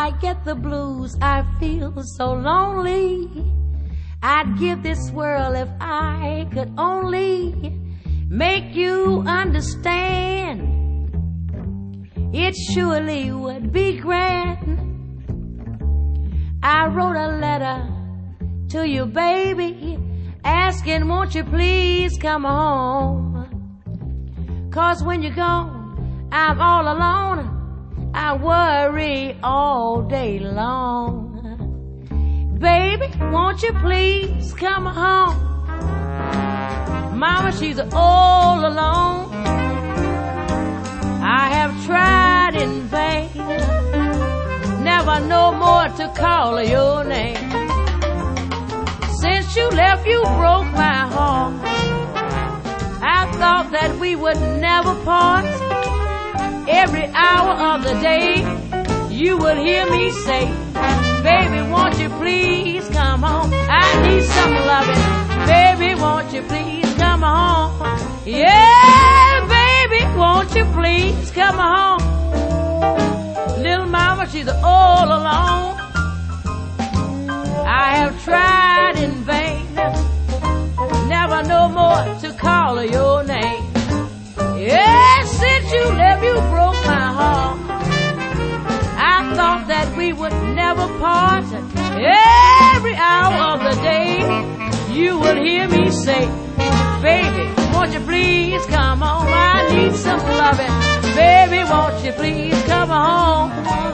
I get the blues, I feel so lonely. I'd give this world if I could only make you understand. It surely would be grand. I wrote a letter to you, baby, asking won't you please come home. 'Cause when you're gone, I'm all alone. I worry all day long. Baby, won't you please come home? Mama, she's all alone. I have tried in vain, never no more to call your name. Since you left, you broke my heart. I thought that we would never part. Every hour of the day, you would hear me say, baby, won't you please come home? I need some loving. Baby, won't you please come home? Yeah, baby, won't you please come home? Little mama, she's all alone. I have tried in vain, never no more to call your name. Yeah, since you left, you broke my heart. I thought that we would never part. Every hour of the day, you would hear me say, baby, won't you please come home? I need some loving. Baby, won't you please come home?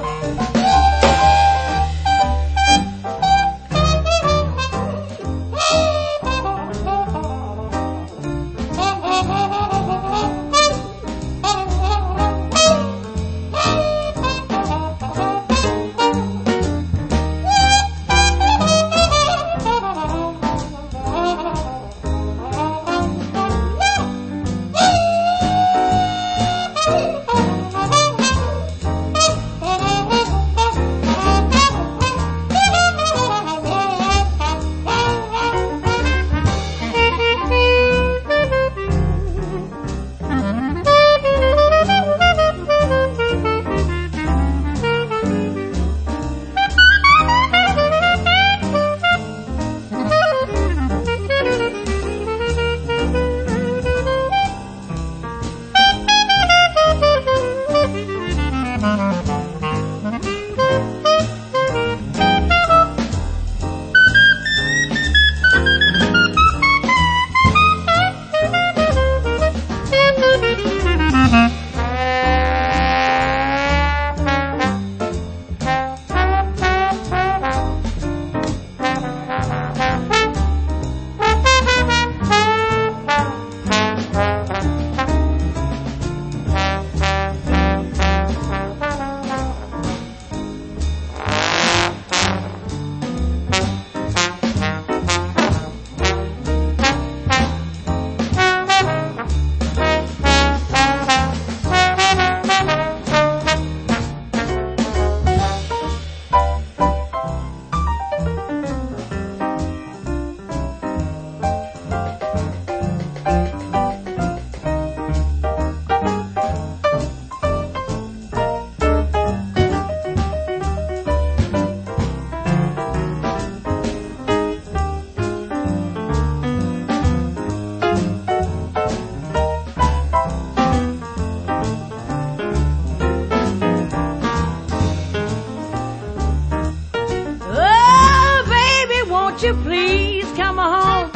Please come home.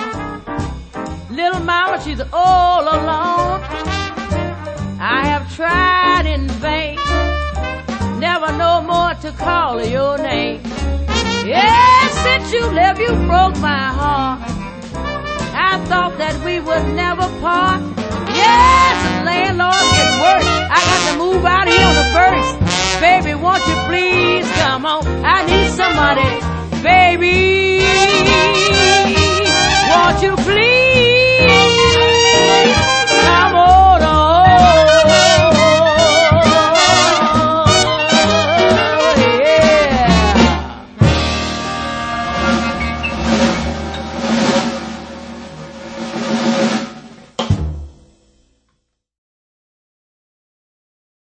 Little mama, she's all alone. I have tried in vain, never no more to call your name. Yeah, since you left, you broke my heart. I thought that we would never part. Yes, the landlord gets worse. I got to move out here on the first. Baby, won't you please come home? I need somebody, baby.